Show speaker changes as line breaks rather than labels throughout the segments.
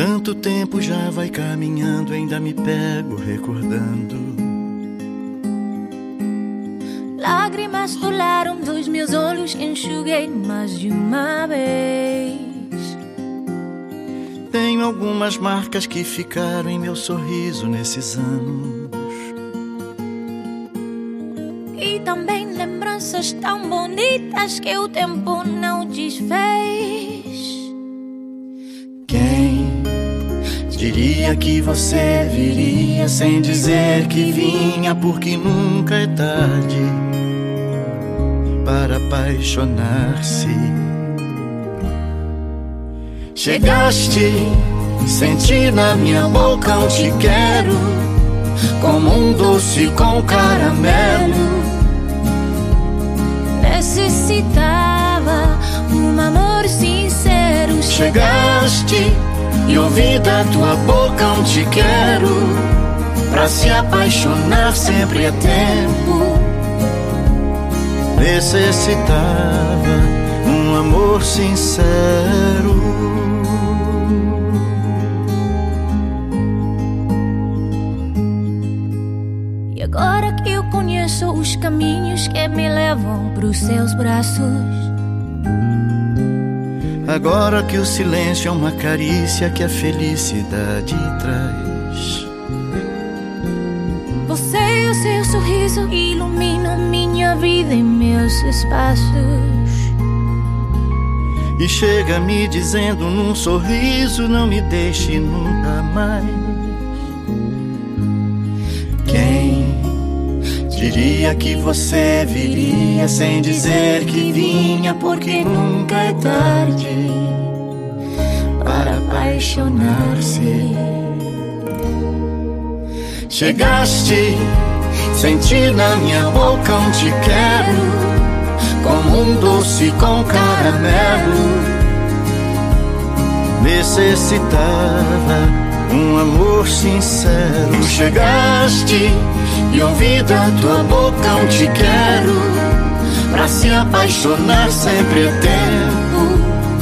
Tanto tempo já vai caminhando, ainda me pego recordando.
Lágrimas rolaram dos meus olhos, enxuguei mais de uma vez.
Tenho algumas marcas que ficaram em meu sorriso nesses anos.
E também lembranças tão bonitas que o tempo não desfez.
Quem diria que você viria sem dizer que vinha, porque nunca é tarde para apaixonar-se. Chegaste, senti na minha boca um te quero, como um doce com caramelo.
Necessitava um amor sincero.
Chegaste e ouvi da tua boca um te quero. Pra se apaixonar sempre é tempo. Necessitava um amor sincero.
E agora que eu conheço os caminhos que me levam pros seus braços,
agora que o silêncio é uma carícia que a felicidade traz,
você e o seu sorriso iluminam minha vida e meus espaços.
E chega me dizendo num sorriso: não me deixe nunca mais. Quem diria que você viria sem dizer que vinha, porque nunca é tarde para apaixonar-se. Chegaste, senti na minha boca um te quero, como um doce com caramelo. Necessitava um amor sincero. Chegaste e ouvi da tua boca um te quero. Pra se apaixonar sempre é tempo.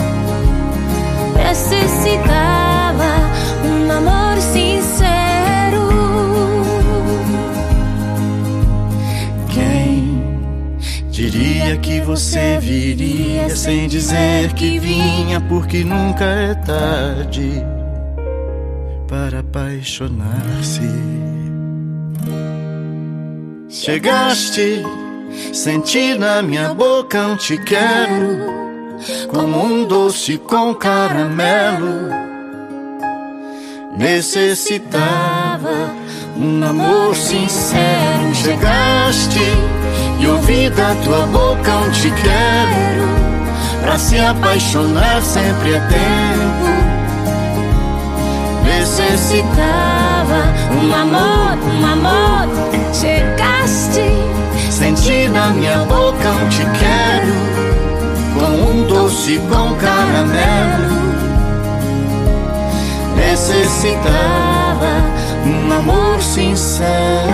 Necessitava um amor sincero.
Quem diria que você viria sem dizer que vinha, porque nunca é tarde para apaixonar-se. Chegaste, senti na minha boca um te quero, como um doce com caramelo. Necessitava um amor sincero. Chegaste e ouvi da tua boca um te quero. Pra se apaixonar sempre é tempo. Necessitava um amor, um amor.
Chegaste,
senti na minha boca um te quero, com um doce com caramelo. Necessitava um amor sincero.